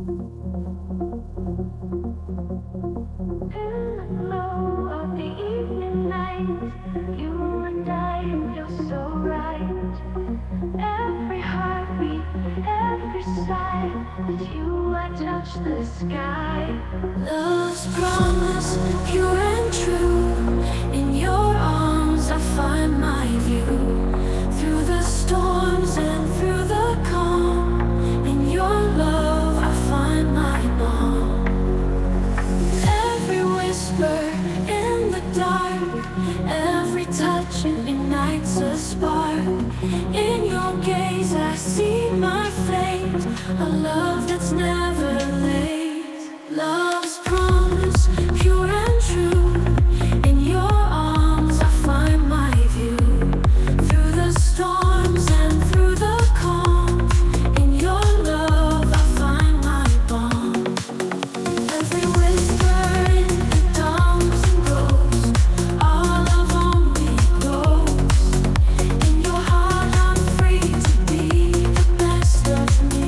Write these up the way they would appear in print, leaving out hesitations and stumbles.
In the glow of the evening night, you and I feel so right. Every heartbeat, every sigh, with you I touch the sky. Love's promise, pure and true. In your arms I find my view. Through the storms and through the calm, in your love I find my balm. Every whisper in the dark, every touch ignites a spark. In your gaze I see my fate, a love that's never late. Love's promise, pure and true. In your arms I find my view. Through the storms and through the calm, in your love I find my balm. Every whisper in the dawns and grows, our love only grows. In your heart I'm free to be the best of me.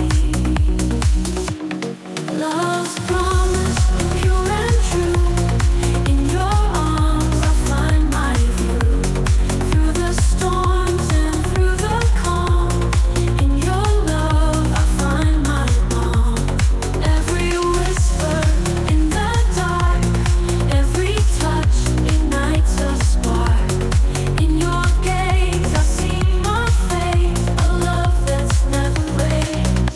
Love's promise, pure and true. In your arms I find my view. Through the storms and through the calm, in your love I find my balm. Every whisper in the dark, every touch ignites a spark. In your gaze I see my fate, a love that's never late.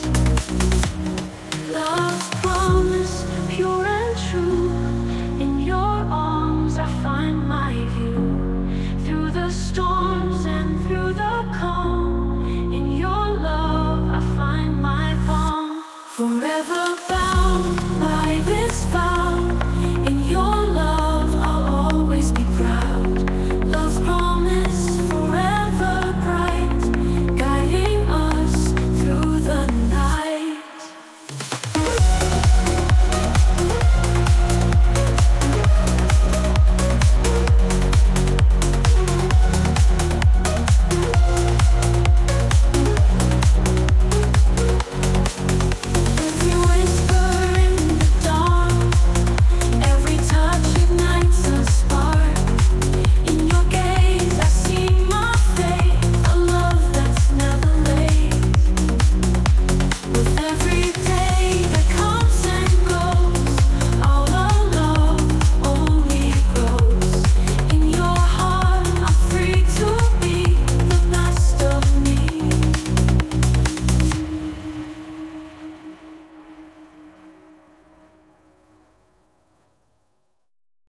Love's promise, pure and true. In your arms I find my view. Through the storms and through the calm, in your love I find my balm. Forever